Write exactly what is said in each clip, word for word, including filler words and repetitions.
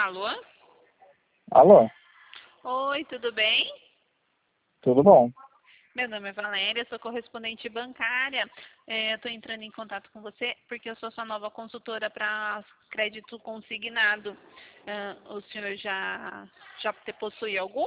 Alô? Alô, Oi, tudo bem? tudo bom? Meu nome é Valéria, sou correspondente bancária. É, Estou entrando em contato com você porque eu sou sua nova consultora para crédito consignado. Ah, o senhor já, já te possui algum?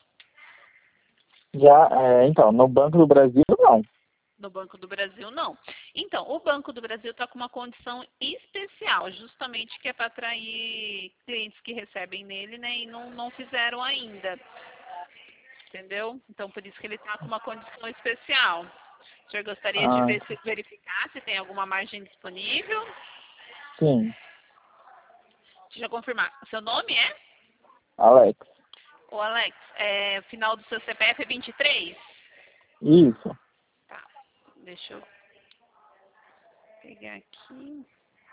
Já, é, então, no Banco do Brasil, não. No Banco do Brasil, não. Então, o Banco do Brasil está com uma condição especial, justamente que é para atrair clientes que recebem nele, né, e não, não fizeram ainda. Entendeu? Então, por isso que ele está com uma condição especial. O senhor gostaria de Ah, ver se- verificar se tem alguma margem disponível? sim, Deixa eu confirmar. Seu nome é? Alex. O Alex, é, final do seu C P F é vinte e três? Isso, Tá, deixa eu pegar aqui.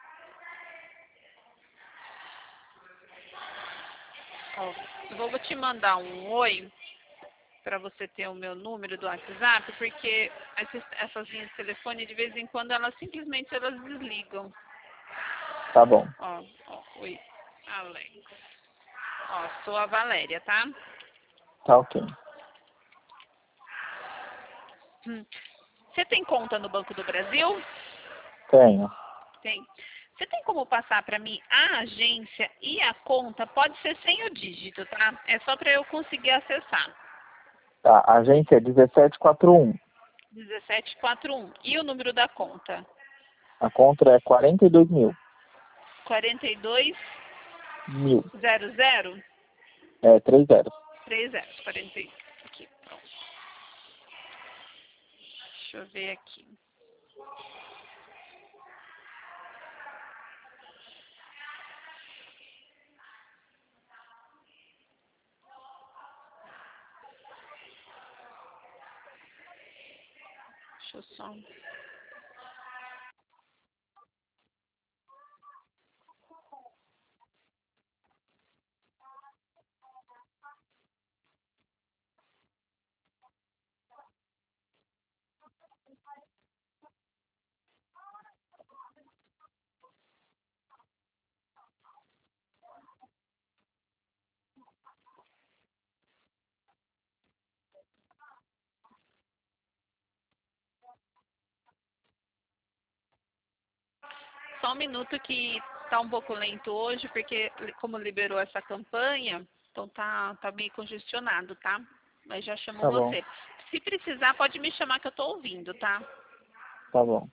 Ó, eu vou te mandar um oi para você ter o meu número do WhatsApp, porque essas, essas linhas de telefone, de vez em quando, elas simplesmente elas desligam. tá bom. Ó, ó, oi, Alex. Ó, sou a Valéria, tá? Tá ok. Hum. Você tem conta no Banco do Brasil? Tenho. Tem. Você tem como passar para mim a agência e a conta? Pode ser sem o dígito, tá? É só para eu conseguir acessar. Tá, a agência é dezessete quarenta e um. dezessete quarenta e um. E o número da conta? A conta é quarenta e dois mil. quarenta e dois Mil. zero zero É, três zeros. três zero. quarenta e dois. Aqui, pronto. Deixa eu ver aqui. Deixa eu só. Só um minuto que tá um pouco lento hoje, porque como liberou essa campanha, então tá, tá meio congestionado, tá? Mas já chamou Tá bom, você. Se precisar, pode me chamar que eu tô ouvindo, tá? tá bom.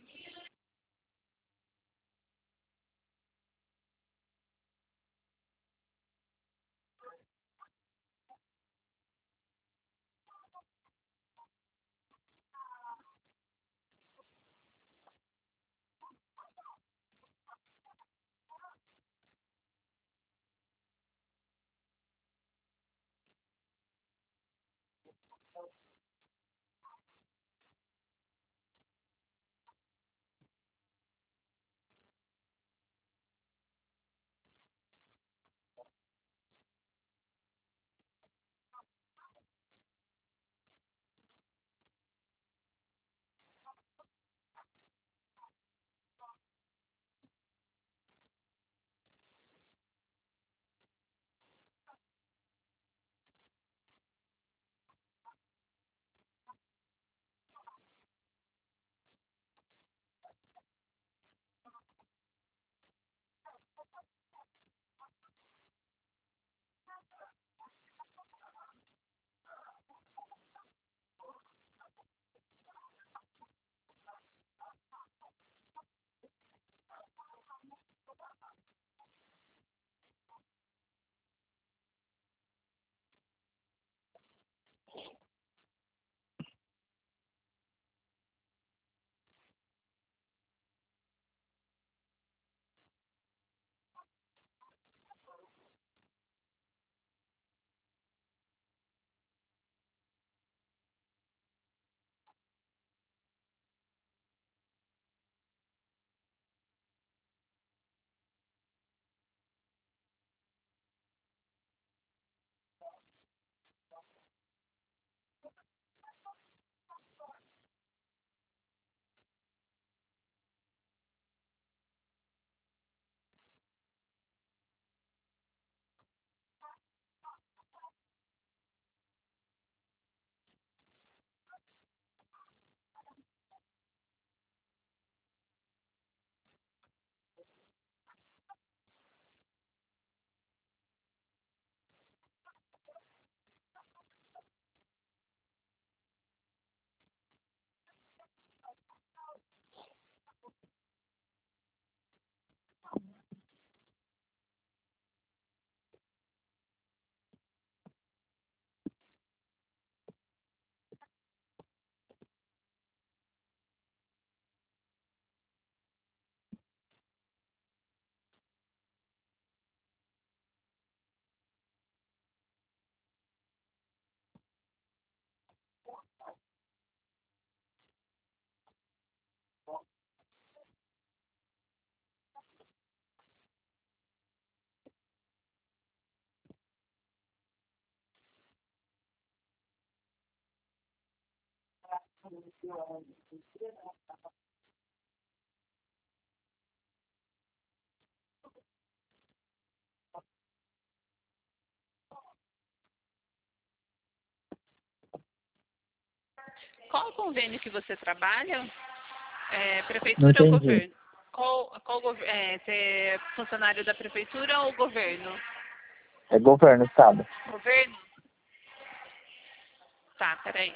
Qual o convênio que você trabalha? É, Não prefeitura ou entendi. governo? Qual, qual gov- é, você é funcionário da prefeitura ou governo? É governo, estado. Governo? Tá, peraí.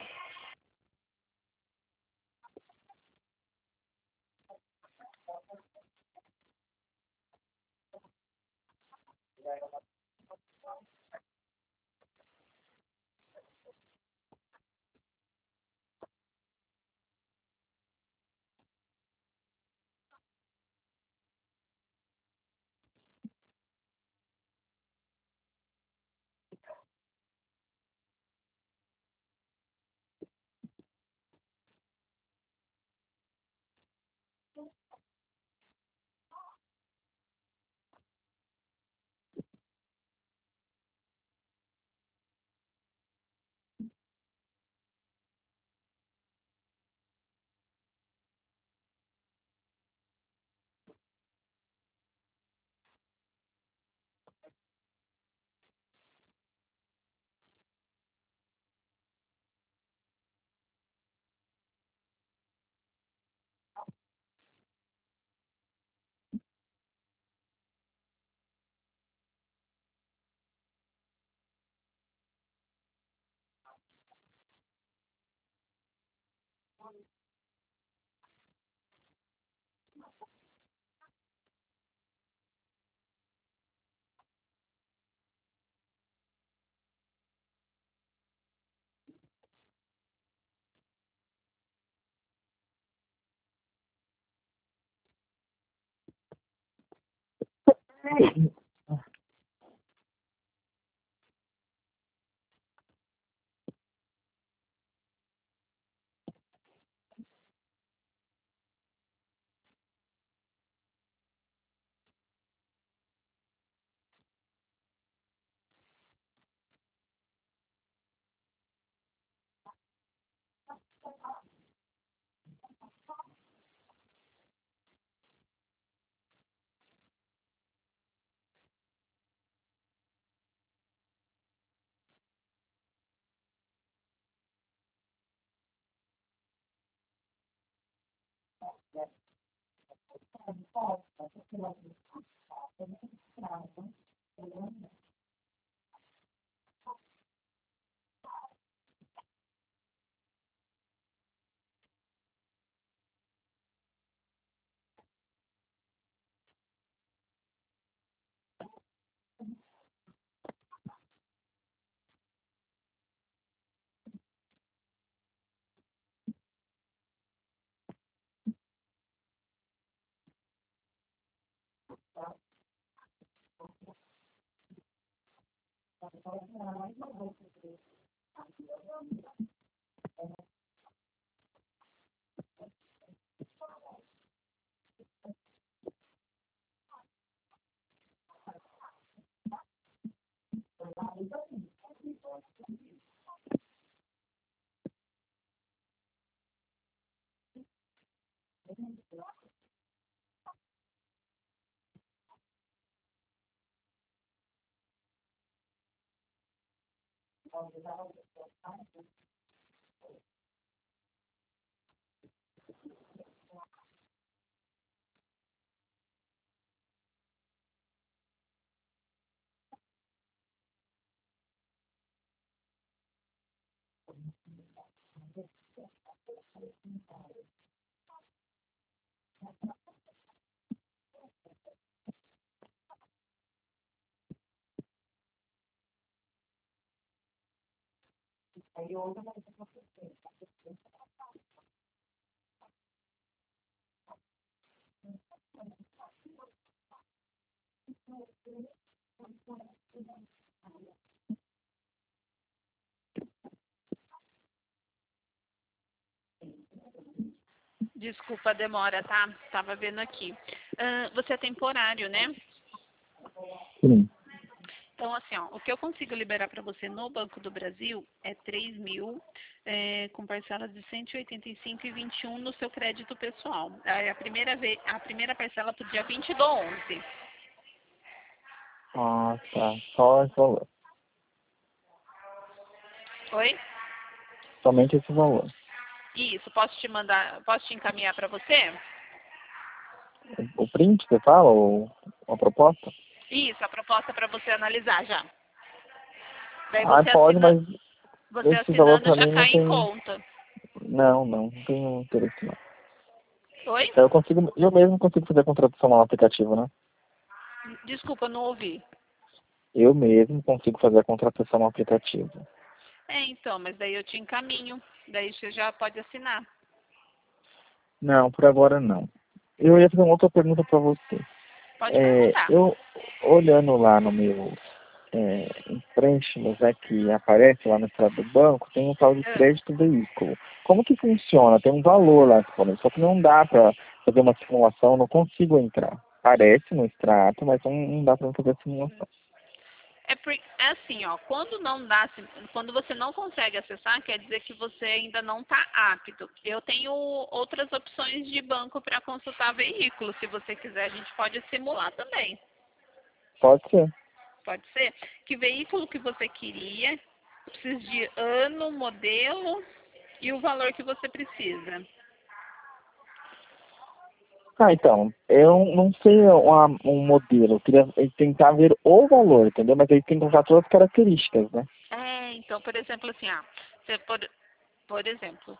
Desculpa a demora, tá? Tava vendo aqui. Ah, você é temporário, né? Sim. Então, assim, ó, o que eu consigo liberar para você no Banco do Brasil é três mil, é, com parcelas de cento e oitenta e cinco e vinte e um no seu crédito pessoal. Aí A primeira, vez, a primeira parcela para o dia vinte do onze. Ah, tá. Só esse valor. Oi? Somente esse valor. Isso, posso te mandar, posso te encaminhar para você? O print, você fala? Ou a proposta? Isso, a proposta para você analisar já. Daí Ah, você pode, mas assinando, você esse valor assinando pra já mim não cai em tem... conta. Não, não. Não tenho interesse, não. Oi? Eu consigo... Eu mesmo consigo fazer a contratação no aplicativo, né? Desculpa, não ouvi. Eu mesmo consigo fazer a contratação no aplicativo. É, então, mas daí eu te encaminho. Daí você já pode assinar. Não, por agora não. Eu ia fazer uma outra pergunta para você. Pode É, perguntar. eu, olhando lá no meu é, empréstimos, né, que aparece lá no estado do banco, tem um tal de Ah, crédito veículo. Como que funciona? Tem um valor lá disponível, só que não dá para fazer uma simulação, não consigo entrar. Parece no extrato, mas não, não dá para fazer a simulação. É, por, é assim, ó, quando não dá, quando você não consegue acessar, quer dizer que você ainda não está apto. Eu tenho outras opções de banco para consultar veículo. Se você quiser, a gente pode simular também. Pode ser. Pode ser? Que veículo que você queria? Precisa de ano, modelo e o valor que você precisa. Ah, então, eu não sei uma, um modelo, eu queria tentar ver o valor, entendeu? Mas aí tem que colocar todas as características, né? É, então, por exemplo, assim, ah, você por, por exemplo,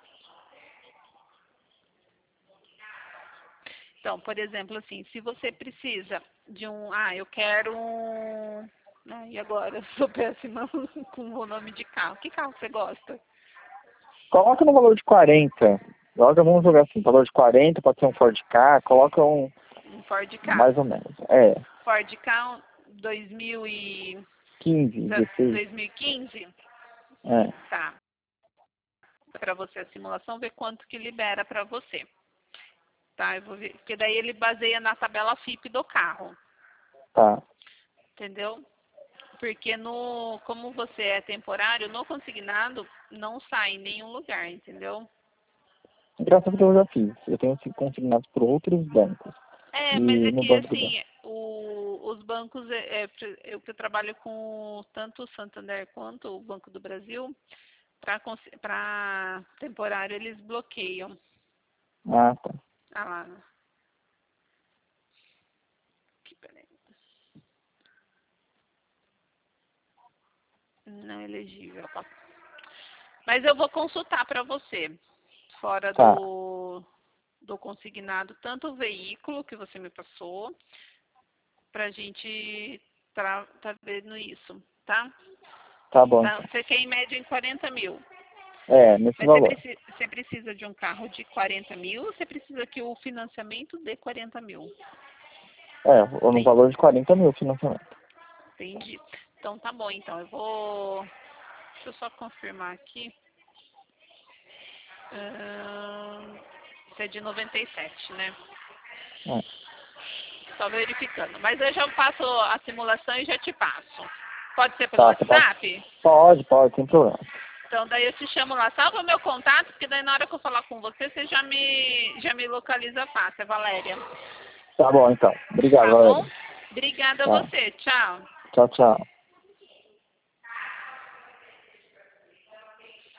então, por exemplo, assim, se você precisa de um, ah, eu quero um, ah, e agora eu sou péssima com o nome de carro. Que carro você gosta? Coloca no valor de quarenta. Coloca, vamos jogar assim, valor de quarenta, pode ser um Ford Ka, coloca um, Um Ford Ka. mais ou menos. É, Ford Ka dois mil e quinze, dezesseis. dois mil e quinze? É, Tá. Para você a simulação, ver quanto que libera para você. Tá, eu vou ver, porque daí ele baseia na tabela F I P do carro, tá. entendeu? Porque no, como você é temporário, no consignado não sai em nenhum lugar, entendeu? Engraçado que eu já fiz. Eu tenho sido consignado por outros bancos. É, mas E é no que Banco do Brasil. assim, o, os bancos, é, é, eu que trabalho com tanto o Santander quanto o Banco do Brasil, para temporário eles bloqueiam. Ah, tá. Ah lá, aqui, peraí. Não é elegível. Tá. Mas eu vou consultar para você, fora Tá, do, do consignado, tanto o veículo que você me passou, para a gente tá, tá vendo isso, tá? tá bom Então, então. você quer em média em quarenta mil. É, nesse Mas você, valor. preci, você precisa de um carro de quarenta mil ou você precisa que o financiamento dê quarenta mil? É, ou no Tem, valor de quarenta mil financiamento. entendi. Então tá bom, então eu vou. Deixa eu só confirmar aqui. Ahn, isso é de noventa e sete, né? É. Só verificando. Mas eu já passo a simulação e já te passo. Pode ser pelo Tá, você pode. WhatsApp? Pode, pode, sem problema. Então daí eu te chamo lá. Salva o meu contato, porque daí na hora que eu falar com você, você já me, já me localiza fácil, é Valéria. Tá bom então. Obrigado, Tá bom? Valéria. Obrigada a Tá. você. Tchau. Tchau, tchau.